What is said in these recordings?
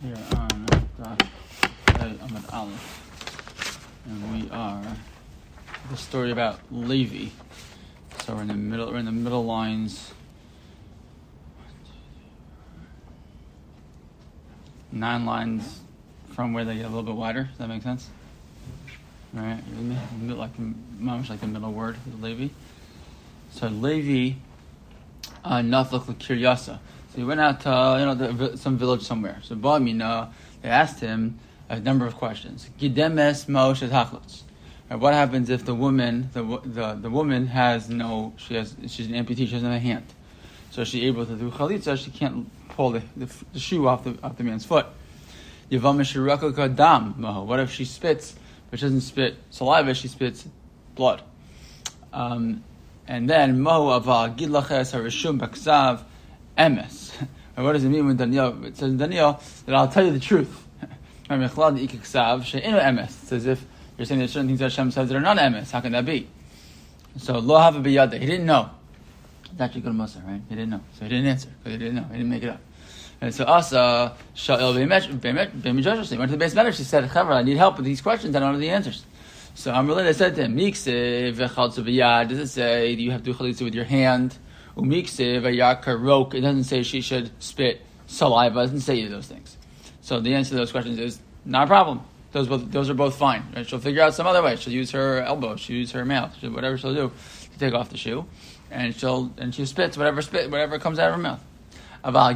Here on Ahmed Aleph, and we are the story about Levi. So we're in the middle lines. 9 lines from where they get a little bit wider. Does that make sense? All right, like the middle word, Levi. So Levi, Naflach l'Kiryasa. So he went out to some village somewhere. So they asked him a number of questions. Gidemes Moshe Tachlutz. What happens if the woman, the woman has she's an amputee, she doesn't have a hand, so she's able to do chalitza, she can't pull the shoe off the man's foot. What if she spits, but she doesn't spit saliva, she spits blood? And then Mohu Aval Gidlaches Harishum Baksav Emes. What does it mean when Daniel? It says in Daniel that I'll tell you the truth. It's as if you're saying there's certain things that Hashem says that are not emes. How can that be? So lo hava biyada. He didn't know. It's actually good Musa, right? He didn't know, so he didn't answer because he didn't know. He didn't make it up. And so Asa Sha'il B'Midrash. He went to the base Midrash. He said, "Chaver, I need help with these questions. I don't know the answers." So Amrullah said to him, "Mikse v'chaltzu b'yad." Does it say you have to do chalitza with your hand? Umikse v'yakarok. It doesn't say she should spit saliva. It doesn't say either of those things. So the answer to those questions is not a problem. Those are both fine. Right? She'll figure out some other way. She'll use her elbow. She'll use her mouth. Whatever she'll do to take off the shoe, and she spits whatever comes out of her mouth. What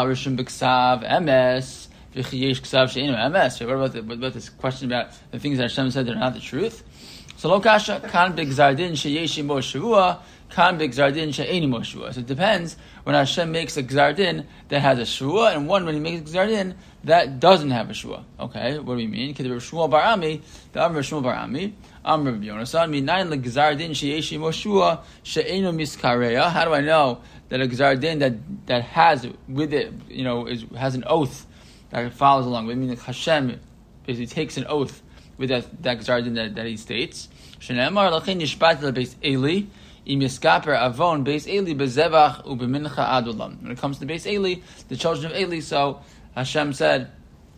about this question about the things that Hashem said that are not the truth? So lokasha kan b'gzardin sheyeshi mo shavua, kan b'gzardin she'eni mo shavua. So it depends when Hashem makes a gzardin that has a shvua, and one when He makes a gzardin that doesn't have a shvua. Okay, what do we mean? Because Shmuel Barami, the Amr Shmuel Barami, Amr Yonasan, minayin legzardin sheyeshi mo shvua she'enu miskareya. How do I know that a gzardin that has with it, has an oath that follows along? I mean, Hashem basically takes an oath with that gzardin that he states. Shene'emar lachin nishpat lebeis Eli im yiskaper avon beis Eli bezevach ubemincha adulam. When it comes to beis Eli, the children of Eli, so Hashem said,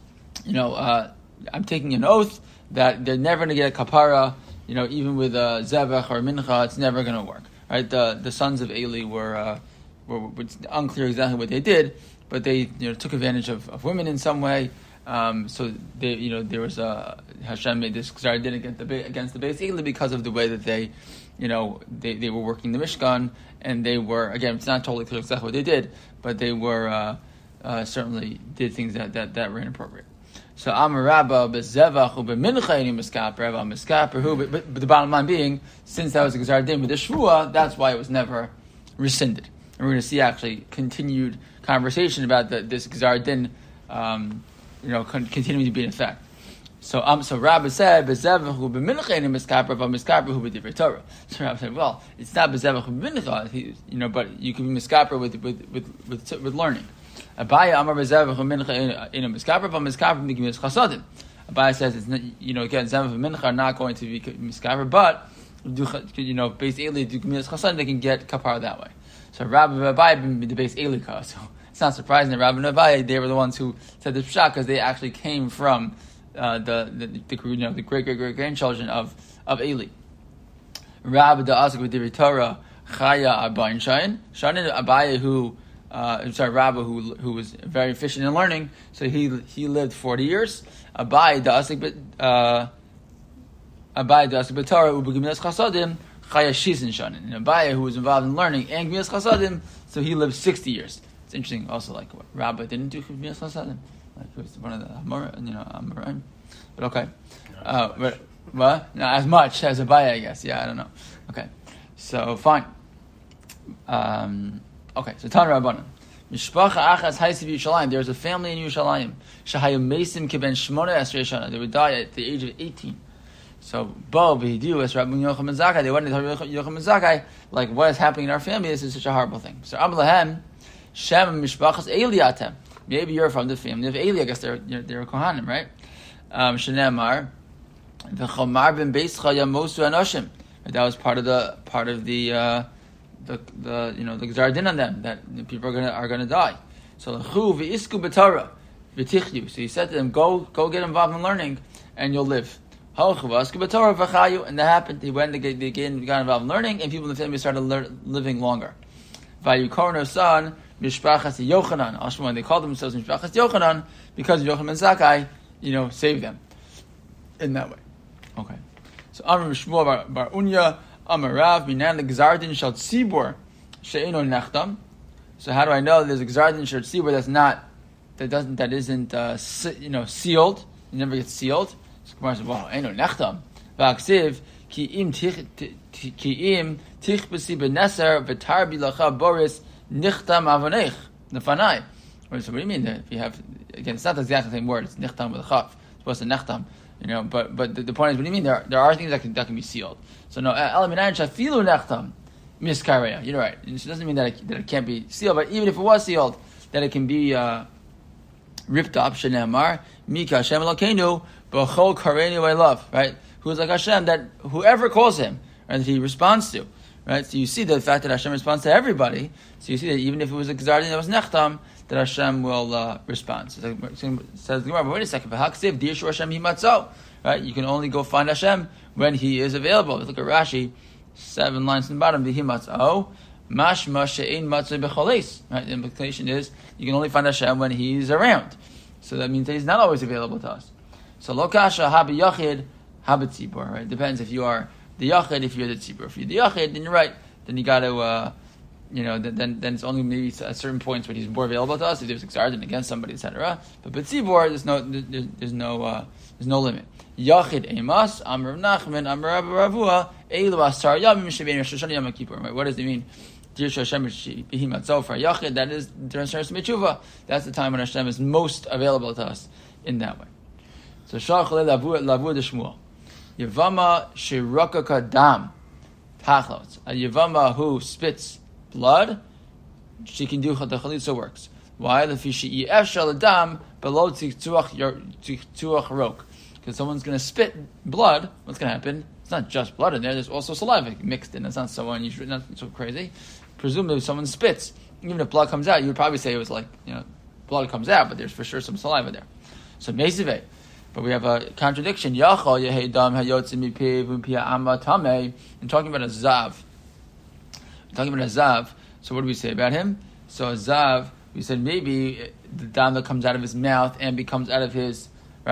I'm taking an oath that they're never going to get a kapara, even with a zevach or mincha, it's never going to work. Right? The sons of Eli were it's unclear exactly what they did, but they took advantage of women in some way. So they, there was Hashem made this gzardin against the Beis Eli because of the way that they were working the Mishkan, and they were, again, it's not totally clear exactly what they did, but they were certainly did things that were inappropriate. So Amar Rabba bezevach ubemincha eni miskaper Rabba miskaper who, but the bottom line being, since that was a gzardin with the shvua, that's why it was never rescinded. And we're going to see actually continued conversation about this gzardin, continuing to be in effect. So Rabbi said, "Bezevachu b'mincha eni miskaper Rabba miskaper who b'divrei Torah." So Rabbi said, "Well, it's not bezevachu b'mincha, but you can be miskaper with learning." Abaya Amar bezevachu mincha eni miskaper Rabba miskaper b'gemilas chasadim. Abaya says it's not, again, zevachu mincha are not going to be miskaper, but Beis Eli do gemilas chasadim, they can get kapara that way. So Rabbi and Abaya the Beis Eli ka. So it's not surprising that Rabbi and Abaya, they were the ones who said this pshat, because they actually came from the great grandchildren of Eli. Rabbi the Asik with the Torah Chaya Abayin Shayin Shanin Abaya Rabbi who was very efficient in learning, so he lived 40 years. Abaya the Asik with Torah Ubegemilas Chasadim Chaya Shizin Shanin. And Abaya, who was involved in learning and Gemilas Chasadim, so he lived 60 years. It's interesting also, like what Rabbi didn't do Gemilas Chasadim. Like it was one of the Amoraim. But okay. But what? Not as much as Abaya, I guess. Yeah, I don't know. Okay. So fine. Okay, so Tan Rabbanan. Mishpacha Achas Haisiv Yerushalayim. There was a family in Yerushalayim. Shahayim Mesim Kiben Shmona Esrei Shana. They would die at the age of 18. So Bo V'Hidu Es Rabbi Yochanan Zakkai. They went to Rabbi Yochanan Zakkai, like, what is happening in our family? This is such a horrible thing. So Ablahem Shem Mishpachas Eliatem. Maybe you're from the family of Eli. I guess they're Kohanim, right? Shenemar v'chomar ben beischa yamosu anoshim. That was part of the gzardin on them, that people are gonna die. So l'chu v'isku b'Torah. v'tichyu. So he said to them, go get involved in learning, and you'll live. And that happened. He went, they got involved in learning, and people in the family started living longer. Vayukorno son mishpachas Yochanan. Ashman, they called themselves mishpachas Yochanan because Yochanan ben Zakkai, saved them in that way. Okay. So Amr Shmuel bar Unya Amar Rav Minan the Gzardin Shal Tzibur She'eno Nechtam. So how do I know there's a Gzardin Shal Tzibur that isn't sealed? It never gets sealed. So Gemara says, "Wow, Eno Nechtam." Va'aksiv ki im tichbesi beneser v'tar bilacha boris nichtam avonech nefanai. So what do you mean? If you have, again, it's not the exact same word. It's nichtam with a chaf. It's supposed to nechtam. But the point is, what do you mean? There are things that can be sealed. So no, elaminayin shafilu nechtam miskareya. You're right. It doesn't mean that it can't be sealed, but even if it was sealed, that it can be ripped up. Shenemar mika Hashem Elokeinu b'chol kareinu I love. Right? Who is like Hashem? That whoever calls him, right, he responds to. Right? So you see the fact that Hashem responds to everybody. So you see that even if it was a gzardin that was nechtam, that Hashem will respond. So says the Gemara, but wait a second. Right? You can only go find Hashem when He is available. Look at Rashi, 7 lines in the bottom. V'himatzau, mashma she'ein matzah b'choles. Right? The implication is you can only find Hashem when He's around. So that means that He's not always available to us. So lo kasha habi yachid habi tzibur. Right? Depends if you are the yachid, if you're the tzibur. If you're the yachid, then you're right. Then you got to. Then it's only maybe at certain points when he's more available to us. If there's a gzardin against somebody, etc. But tzibur, there's no limit. Yachid emas Amr Nachman Amr Ravua Eilu Asar Yamim Shebein Rosh Hashanah Yom Kippur. Right? What does it mean? Dir Hashem Behimatzov for Yachid. That is during Shas Metshuva. That's the time when Hashem is most available to us in that way. So Shalach Lavu de Shmuel Yevama Shirakaka Dam Tachlot. A Yevama who spits blood, she can do the chalitza works. Why? The fishi efshal adam below tziktuach rok. Because someone's going to spit blood. What's going to happen? It's not just blood in there. There's also saliva mixed in. It's not so unusual, not so crazy. Presumably, if someone spits, even if blood comes out, you would probably say it was like blood comes out, but there's for sure some saliva there. So meisive. But we have a contradiction. Yachal yehei dam hayotzim mipiv u'pia amma tamei. I'm talking about a zav. Talking about a zav, so what do we say about him? So a zav, we said maybe the dam that comes out of his mouth and becomes out of his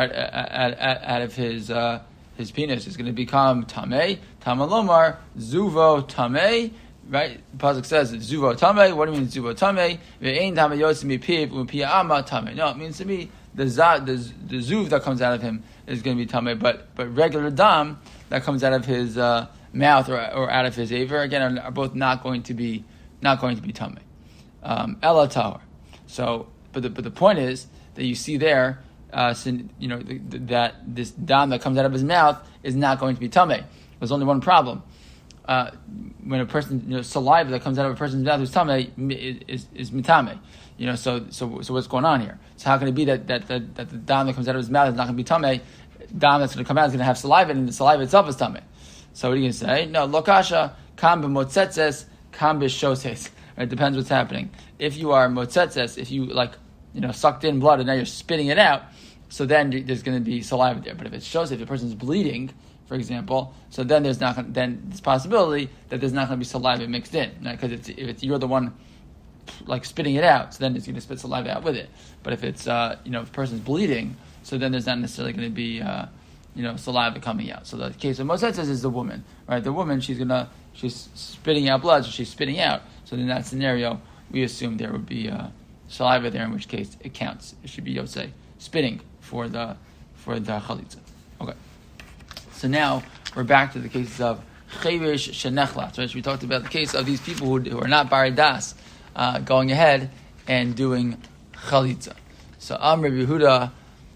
out of his penis is going to become tamei. Tamalomar zuvo tamei. Right? The pasuk says zuvo tamei. What do you mean zuvo tamei? Ve'ein tamei yotzim mipiv u'pia amma tamei. No, it means to me the zuv that comes out of him is going to be tamei, but regular dam that comes out of his mouth or out of his aver again are both not going to be tamei. Ella tower. So, but the point is that you see there, that this dam that comes out of his mouth is not going to be tamei. There's only one problem. When a person, saliva that comes out of a person's mouth who's tamei is mitame. So what's going on here? So how can it be that the dam that comes out of his mouth is not going to be tamei? Dam that's going to come out is going to have saliva, and the saliva itself is tamei. So what are you going to say? No, lokasha, kam b'motzetzes, kam b'shoses. It depends what's happening. If you are motzetzes, if you sucked in blood and now you're spitting it out, so then there's going to be saliva there. But if it shows if the person's bleeding, for example, so then there's possibility that there's not going to be saliva mixed in, because if you're the one spitting it out, so then it's going to spit saliva out with it. But if it's if the person's bleeding, so then there's not necessarily going to be saliva coming out. So the case of motzetzes is the woman, right? The woman, she's spitting out blood, so she's spitting out. So in that scenario, we assume there would be saliva there, in which case it counts. It should be Yosei spitting for the chalitza. Okay. So now we're back to the cases of chevish shenechlat. Right? We talked about the case of these people who are not bari das, going ahead and doing chalitza. So Amr Yehuda.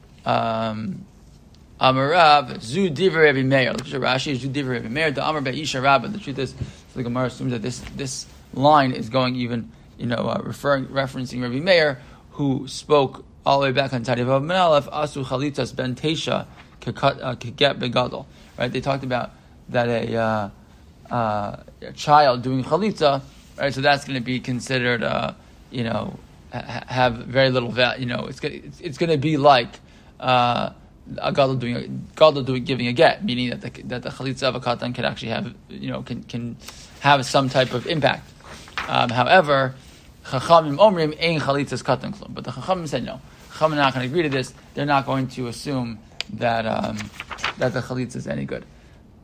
Amarav Zu Divrei Rabbi Meir. Look at Rashi. Zu Divrei Rabbi Meir. The Amar Be'isha Rabbah. The truth is, the Gemara assumes that this line is going even referencing Rabbi Meir, who spoke all the way back on Tadivav Ben Aleph Asu Chalitzas Ben Teisha Keget Begadol. Right? They talked about that a child doing chalitza. Right? So that's going to be considered have very little value. It's going to be like a gadol giving a get, meaning that the chalitza of a katan can actually have can have some type of impact. However, chachamim omrim ein chalitzas katan klum, but the chachamim said no. Chachamim are not going to agree to this. They're not going to assume that that the chalitza is any good.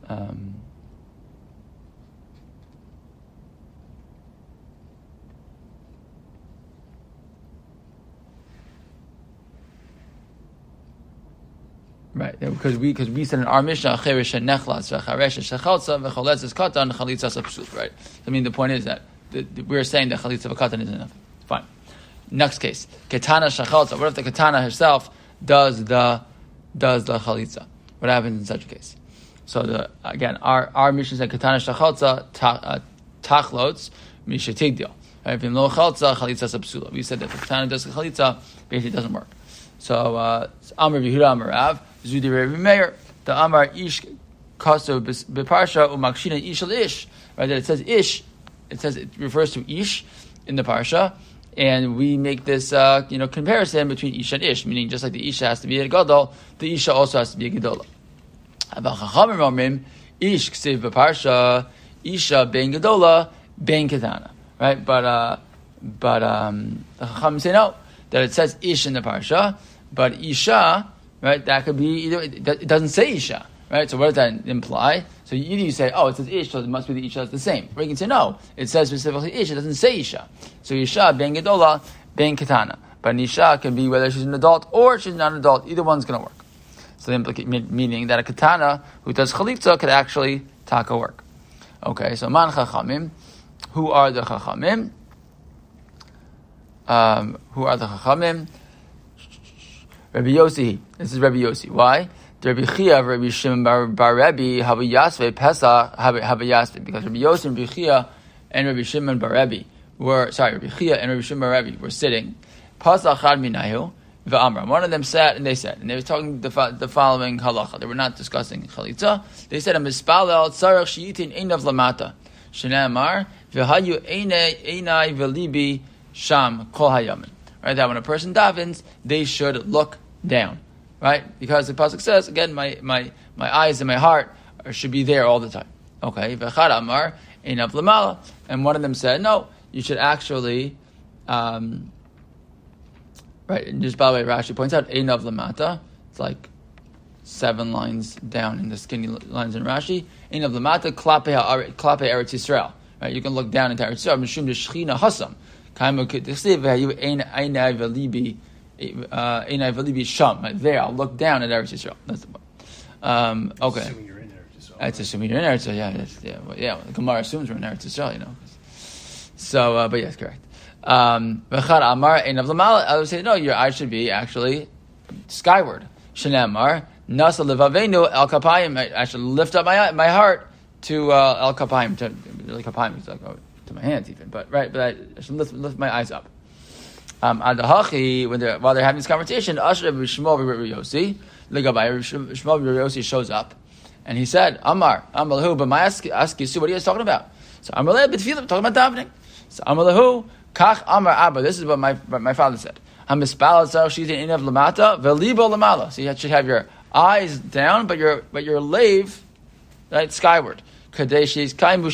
Right, because we said in our Mishnah, cheresh nechlas v'charesh shechalza v'choletzes katan chalitzas apsul. Right. I mean, the point is that we're saying that chalitza v'katan isn't enough. Fine. Next case, katana shechalza. What if the katana herself does the chalitza? What happens in such a case? So our Mishnah said katana shechalza tachlots mishatigdil. If in lo chalza chalitzas apsula. We said that the katana does the chalitza, basically it doesn't work. So Amar Yehuda Amar Rav Zudi Rabbi Meir the Amar Ish Kaso Beparsha Umakshina Ish al Ish. Right, that it says Ish, it refers to Ish in the parsha, and we make this comparison between Ish and Ish, meaning just like the Isha has to be a gadol, the Isha also has to be a gadola. About Chachamim Omrim Ish Ksiv Beparsha Isha Ben Gadola Ben Ketana. Right, but the Chachamim say no, that it says Ish in the parsha, but Isha, right, that could be either, it doesn't say Isha, right, so what does that imply? So either you say, oh, it says Ish, so it must be the Isha is the same. Or you can say, no, it says specifically Ish, it doesn't say Isha. So Isha, Ben Gedola, Ben Ketana. But an Isha can be whether she's an adult or she's not an adult, either one's going to work. So the meaning that a Ketana who does Chalitza could actually taka work. Okay, so Man Chachamim, who are the Chachamim? Rabbi Yossi. This is Rabbi Yossi. Why? Rabbi Chia, Rabbi Shimon bar Rebbe, Havi Yasve Pesach, Havi Yasve. Because Rabbi Yossi and Rabbi Chia and Rabbi Shimon bar Rebbe Rabbi Chia and Rabbi Shimon bar Rebbe were sitting. Pesach Chad Minayu v'Amra. One of them sat and they said, and they were talking the following halacha. They were not discussing chalitza. They said, "Mispalel tzarach sheyitin einav lamata." Shneimar v'hayu einai v'libi sham kol hayamin. Right, that when a person davens, they should look down, right? Because the pasuk says again, my eyes and my heart should be there all the time. Okay, v'chad amar einav lamala, and one of them said, no, you should actually, right? And just by the way, Rashi points out einav lamata. It's like 7 lines down in the skinny lines in Rashi. Einav lamata klape Eretz Yisrael. Right, you can look down into Eretz Yisrael. Mishum d'shchina hasam. There, I'll look down at Eretz Yisrael. That's the point. Okay. Assuming you're in Eretz Yisrael. That's assuming you're in Eretz Yisrael. Yeah. The Gemara assumes we're in Eretz Yisrael, So, but yes, correct. I would say no. Your eyes should be actually skyward. Shenamar nasa levavenu el kapayim. I should lift up my heart to el kapayim. To kapayim is like to my hands even, but I should lift my eyes up. Adahachi, while they're having this conversation, Ashra B'Shmuel B'Rabbi Yossi, Ligabai Shmuel B'Rabbi Yossi shows up, and he said, Amar Lahu, but my ask you, what are you guys talking about? So Amar Lehu B'Tfilah, talking about davening. So Amar Lahu, Kach Amar Abba. This is what my father said. Hamispal Tzarach Shitin Inav Lamata V'Libo Lamala. So you should have your eyes down, but your lave right skyward. In order to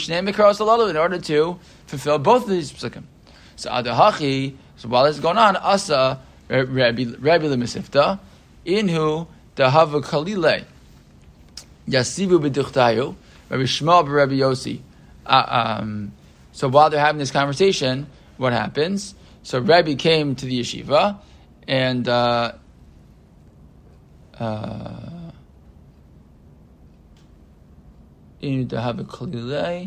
fulfill both of these psukim. So Adahachi, so while this is going on, Asa Rabbi Lemisifta, Inhu Dahava Kalile Yasivu B'Duchtayu, Rabbi Shmuel Rabbi Yossi. So while they're having this conversation, what happens? So Rabbi came to the yeshiva, and in to have a kalilei.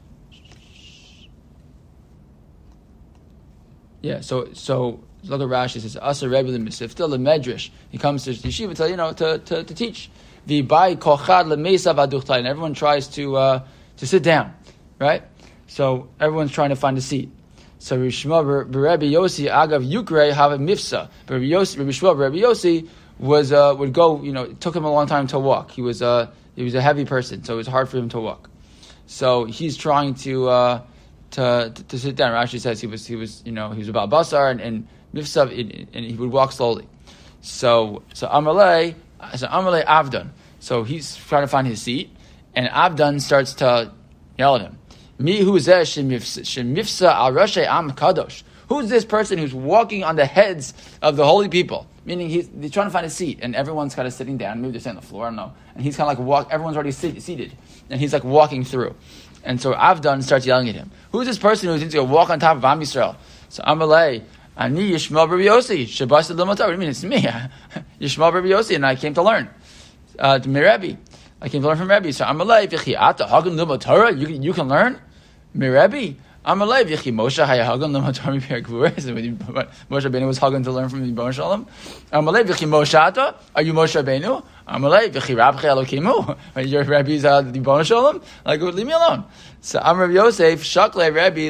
Yeah, so look at Rashi. It says Asa Rebbe L'Misifta L'Medrash. He comes to the yeshiva to teach. V'bai kochad l'meisav aduchtai, and everyone tries to sit down, right? So everyone's trying to find a seat. So Rabbi Yossi agav Yukre have a mifsa. But Rabbi Yossi would go. It took him a long time to walk. He was a heavy person, so it was hard for him to walk. So he's trying to to sit down. Rashi says he was about basar and mifsav, and he would walk slowly. So Amalei Avdan. So he's trying to find his seat, and Avdan starts to yell at him. Mi hu zeh shemifsa al rashay am kadosh. Who's this person who's walking on the heads of the holy people? Meaning he's trying to find a seat, and everyone's kind of sitting down. Maybe they're sitting on the floor, I don't know. And he's kind of like everyone's already seated, and he's like walking through. And so Avdan starts yelling at him. Who's this person who's going to walk on top of Am Yisrael? So Amalei, Ani Yishmael Rabbi Yossi, Shabbat L'Matar. What do you mean? It's me, Yishmael Rabbi Yossi, and I came to learn. To Rebbe. I came to learn from Rebbe. So Amalei, V'chi Ata Hagan L'Matar. You can learn? Rebbe. Amalei v'chi Moshe hayahagan l'matar mi'per gvura. Moshe Rabbeinu was hugging to learn from the Yibon Shalom. Amalei v'chi Moshe Ata. Are you Moshe Rabbeinu? Amalei v'chi Rabchi Elokimu. Your Rebbe's the Yibon Shalom. Like, leave me alone. So Amar Yosef Shakle Rebbe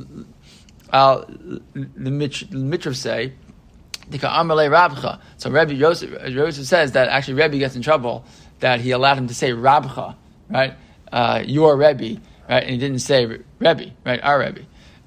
the Mitrav say Dika Amalei Rabcha. So Rebbe Yosef says that actually Rebbe gets in trouble that he allowed him to say Rabcha, right? Your Rebbe. Right, and he didn't say Rebbe, right? Our Rebbe.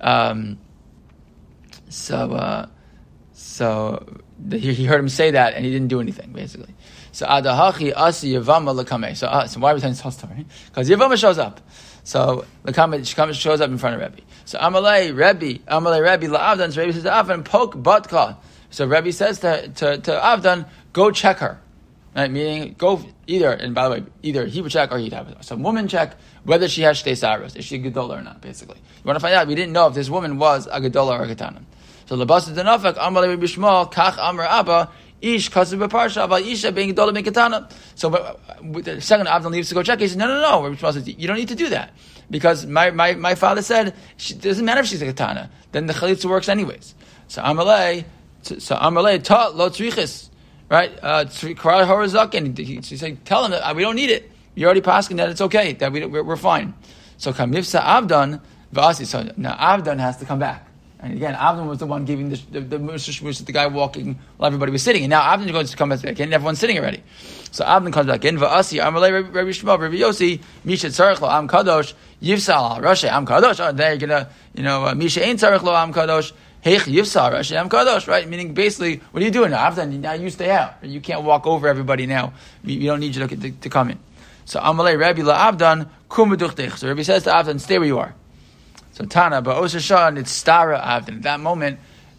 He heard him say that, and he didn't do anything, basically. So Adahachi Asi Yavama Lakame. So why are we telling this whole story? Because Yavama shows up. So Lakame shows up in front of Rebbe. So Amalei Rebbe La'avdan. So Rebbe says to Avdan, poke Batka. So Rebbe says to Avdan, go check her. Right, meaning go either, and by the way, either he would check or he'd have some woman check whether she has shtei saros, is she a gedola or not, basically. You want to find out, we didn't know if this woman was a gedola or a ketana. So lebasa denafek, Amalei Rabbi Shmuel, kach Amar Abba, ish kasev b'parsha, but isha being gedola being ketana. So the second Avdan leaves to go check, he says, no, Rabbi Shmuel says, you don't need to do that. Because my father said, it doesn't matter if she's a ketana, then the chalitza works anyways. So Amalei ta lo tzrichis. Right? He said, tell him that we don't need it. You're already passing that it's okay, that we're fine. So Kamifsa Avdan Vasi. So now Avdan has to come back. And again, Avdan was the one giving the guy walking while everybody was sitting. And now Avdan is going to come back again, and everyone's sitting already. So Avdan comes back in. Vasi Amalei Rabbi Shmuel Rabbi Yossi Misha Tzarech Lo Am Kadosh Yivsal Rashi Am Kadosh. Oh, there you're gonna Misha Ein Tzarech Lo Am Kadosh. Heich Yivsar Hashem Kadosh, right? Meaning, basically, what are you doing now? Now you stay out. You can't walk over everybody now. We don't need you to come in. So Amalei Rabbi LaAvdan Kum B'duchtech. So Rabbi says to Avdan, stay where you are. So Tana Ba'os Hashan, it's Stara Avdan. At that moment,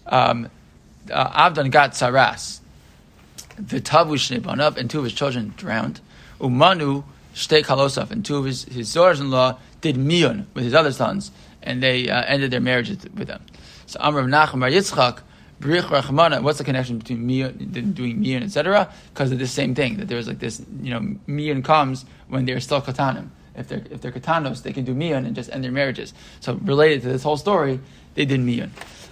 Avdan got Saras. V'tavu Shnei Banav, and two of his children drowned. Umanu Shtei Kalosaf, and two of his daughters-in-law did Miyun with his other sons, and they ended their marriages with them. So Amar of Nachum Bar Yitzchak, Brich Rachmana. What's the connection between doing miyun, etc.? Because of the same thing, that there's like this, miyun comes when they're still katanim. If they're katanos, they can do miyun and just end their marriages. So related to this whole story, they did miyun.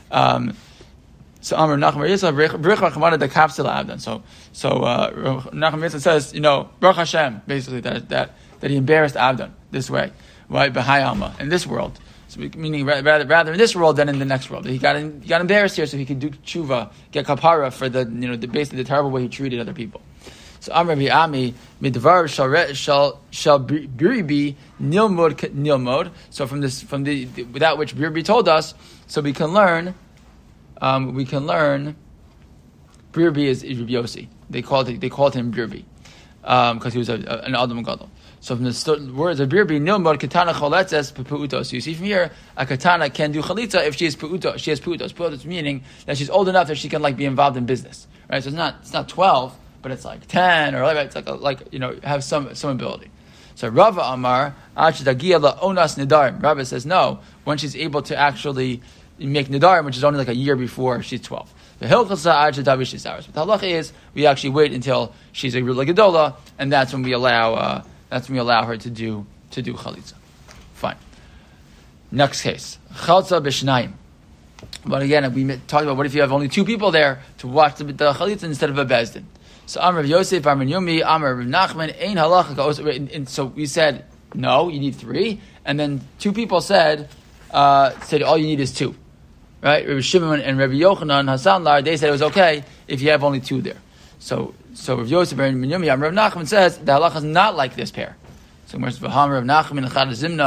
So Amar Nachum Bar Yitzchak, Brich Rachmana the kapsel avdan. So Nachum Bar Yitzchak says, Baruch Hashem, basically that he embarrassed Avdan this way, right? B'hai Alma, in this world. So meaning rather in this world than in the next world. He got embarrassed here, so he could do tshuva, get kapara for basically the terrible way he treated other people. So Amar Ami midvar shall biribi nilmod. So from without which Biribi told us, so we can learn. Biribi is Rabbi Yossi. They called him Biribi because he was an Adam Gadol. So from the words of Birbi, Nilmod Katana Choletzes Pepuutos. So you see from here, a Katana can do Chalitza if she has Puutos. She has Puutos. Puutos meaning that she's old enough that she can be involved in business. Right? So it's not 12, but it's like 10 or it's have some ability. So Rava Amar, Achdagia La Onas Nidarim. Rava says no, when she's able to actually make Nidarim, which is only like a year before she's 12. The Hilchasa Achdavi she's ours. But the halacha is we actually wait until she's a Rula Gedola, and that's when we allow her to do chalitza. Fine. Next case, chalza b'shnayim. But again, we talked about what if you have only two people there to watch the chalitza instead of a bezdin. So Amar Rav Yosef, Amar Yumi, Amar Rav Nachman, Ein halacha. And so we said no, you need three, and then two people said all you need is two, right? Rabbi Shimon and Rabbi Yochanan Hasan Lar, they said it was okay if you have only two there. So Rav Yosef and Rav Nachman says the halacha is not like this pair. So Rav Nachman and Chad Zimna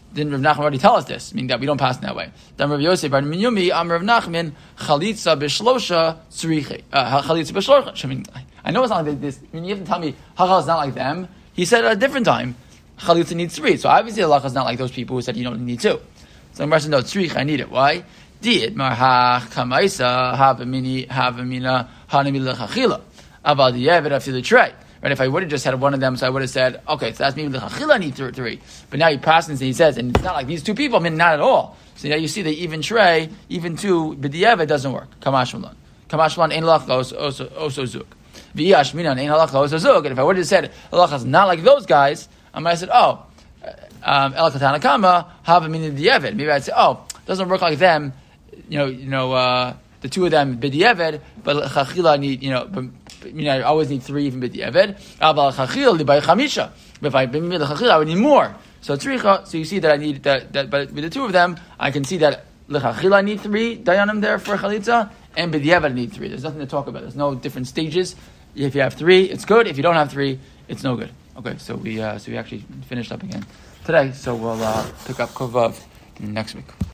didn't Rav Nachman already tell us this? Meaning that we don't pass in that way. Then Rav Yosef bar Minyumi, Rav Nachman, chalitza b'shlosha tzriche. Chalitza b'shlosha. I mean, I know it's not like this. I mean, you have to tell me hachal is not like them. He said at a different time, chalitza needs 3. So obviously halacha is not like those people who said you don't need 2. So the Gemara no tzriche, I need it. Why? Did marhach kamaisa havamina hanami lechachila about the yevet after the tray. Right? If I would have just had one of them, so I would have said, okay, so that's maybe the chachila need 3. But now he passes and he says, and it's not like these 2 people. I mean, not at all. So now you see that even tray, even 2, but the yevet doesn't work. Kamash malan ein halacha also zuk. V'yash minan ein halacha also zuk. And if I would have said halacha is not like those guys, I might have said, oh, el katana kama havamina the yevet. Maybe I'd say, oh, it doesn't work like them. The 2 of them b'di'eved, but chachila need, I always need 3 even b'di'eved. But if I bring the chachila, I would need more. So you see that I need that. But with the 2 of them, I can see that l'chachila I need 3 dayanim there for chalitza, and b'di'eved I need 3. There's nothing to talk about. There's no different stages. If you have 3, it's good. If you don't have 3, it's no good. Okay, so we actually finished up again today. So we'll pick up Kuvav next week.